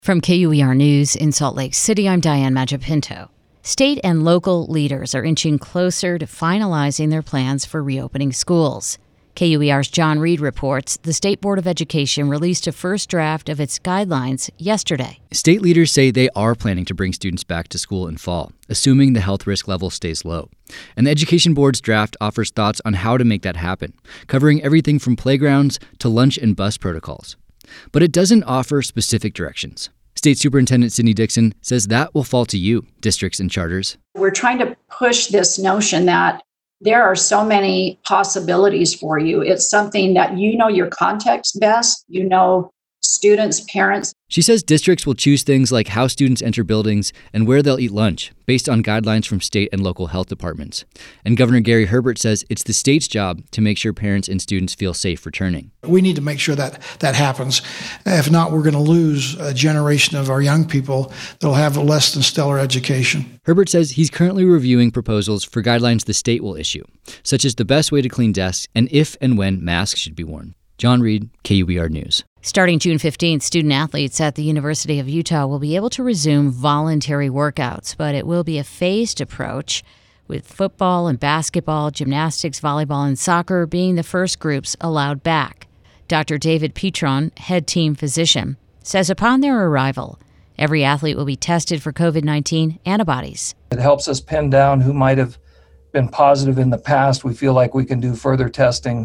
From KUER News in Salt Lake City, I'm Diane Magapinto. State and local leaders are inching closer to finalizing their plans for reopening schools. KUER's John Reed reports the State Board of Education released a first draft of its guidelines yesterday. State leaders say they are planning to bring students back to school in fall, assuming the health risk level stays low. And the Education Board's draft offers thoughts on how to make that happen, covering everything from playgrounds to lunch and bus protocols. But it doesn't offer specific directions. State Superintendent Sydney Dixon says that will fall to you, districts and charters. We're trying to push this notion that there are so many possibilities for you. It's something that you know your context best, you know students, parents. She says districts will choose things like how students enter buildings and where they'll eat lunch based on guidelines from state and local health departments. And Governor Gary Herbert says it's the state's job to make sure parents and students feel safe returning. We need to make sure that happens. If not, we're going to lose a generation of our young people that will have a less than stellar education. Herbert says he's currently reviewing proposals for guidelines the state will issue, such as the best way to clean desks and if and when masks should be worn. John Reed, KUER News. Starting June 15th, student-athletes at the University of Utah will be able to resume voluntary workouts, but it will be a phased approach, with football and basketball, gymnastics, volleyball, and soccer being the first groups allowed back. Dr. David Petron, head team physician, says upon their arrival, every athlete will be tested for COVID-19 antibodies. It helps us pin down who might have been positive in the past. We feel like we can do further testing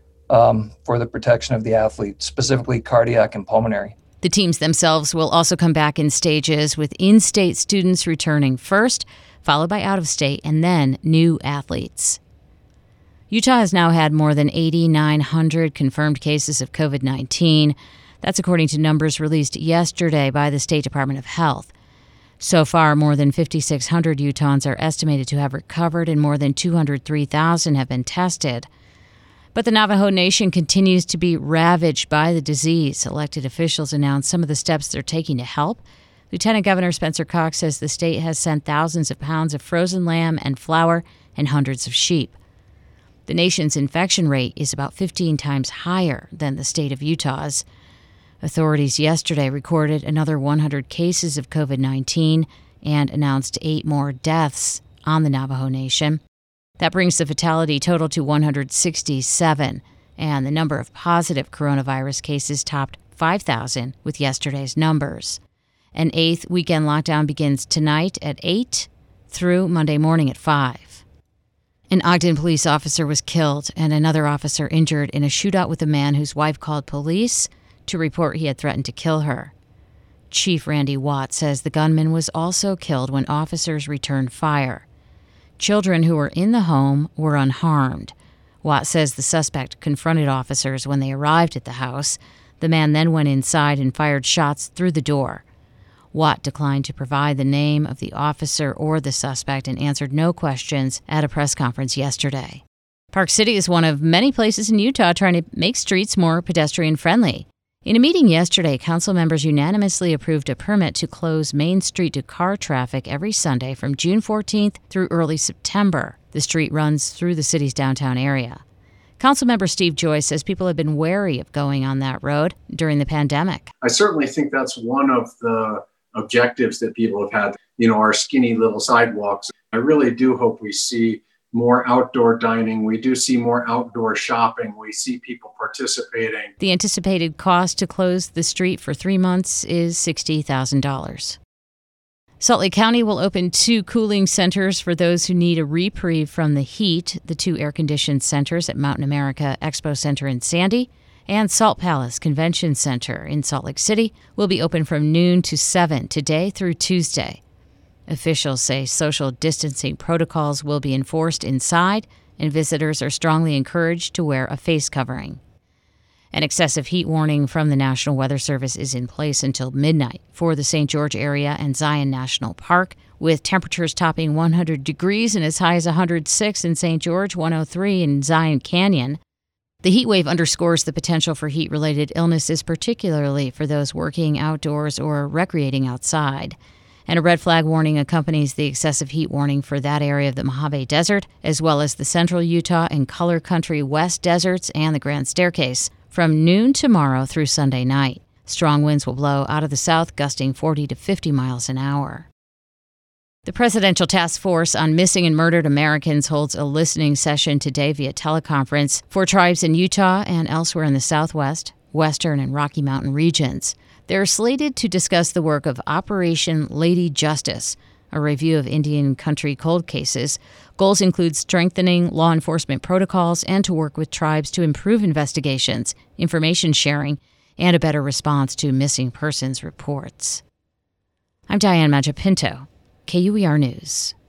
for the protection of the athlete, specifically cardiac and pulmonary. The teams themselves will also come back in stages, with in-state students returning first, followed by out-of-state, and then new athletes. Utah has now had more than 8,900 confirmed cases of COVID-19. That's according to numbers released yesterday by the State Department of Health. So far, more than 5,600 Utahns are estimated to have recovered, and more than 203,000 have been tested. But the Navajo Nation continues to be ravaged by the disease. Elected officials announced some of the steps they're taking to help. Lieutenant Governor Spencer Cox says the state has sent thousands of pounds of frozen lamb and flour and hundreds of sheep. The nation's infection rate is about 15 times higher than the state of Utah's. Authorities yesterday recorded another 100 cases of COVID-19 and announced 8 more deaths on the Navajo Nation. That brings the fatality total to 167, and the number of positive coronavirus cases topped 5,000 with yesterday's numbers. An 8th weekend lockdown begins tonight at 8 through Monday morning at 5. An Ogden police officer was killed and another officer injured in a shootout with a man whose wife called police to report he had threatened to kill her. Chief Randy Watt says the gunman was also killed when officers returned fire. Children who were in the home were unharmed. Watt says the suspect confronted officers when they arrived at the house. The man then went inside and fired shots through the door. Watt declined to provide the name of the officer or the suspect and answered no questions at a press conference yesterday. Park City is one of many places in Utah trying to make streets more pedestrian-friendly. In a meeting yesterday, council members unanimously approved a permit to close Main Street to car traffic every Sunday from June 14th through early September. The street runs through the city's downtown area. Councilmember Steve Joyce says people have been wary of going on that road during the pandemic. I certainly think that's one of the objectives that people have had, our skinny little sidewalks. I really do hope we see more outdoor dining. We do see more outdoor shopping. We see people participating. The anticipated cost to close the street for 3 months is $60,000. Salt Lake County will open 2 cooling centers for those who need a reprieve from the heat. The 2 air-conditioned centers at Mountain America Expo Center in Sandy and Salt Palace Convention Center in Salt Lake City will be open from noon to 7 today through Tuesday. Officials say social distancing protocols will be enforced inside, and visitors are strongly encouraged to wear a face covering. An excessive heat warning from the National Weather Service is in place until midnight for the St. George area and Zion National Park, with temperatures topping 100 degrees and as high as 106 in St. George, 103 in Zion Canyon. The heat wave underscores the potential for heat-related illnesses, particularly for those working outdoors or recreating outside. And a red flag warning accompanies the excessive heat warning for that area of the Mojave Desert, as well as the central Utah and Color Country West deserts and the Grand Staircase, from noon tomorrow through Sunday night. Strong winds will blow out of the south, gusting 40 to 50 miles an hour. The Presidential Task Force on Missing and Murdered Americans holds a listening session today via teleconference for tribes in Utah and elsewhere in the Southwest, Western, and Rocky Mountain regions. They're slated to discuss the work of Operation Lady Justice, a review of Indian country cold cases. Goals include strengthening law enforcement protocols and to work with tribes to improve investigations, information sharing, and a better response to missing persons reports. I'm Diane Maggia-Pinto, KUER News.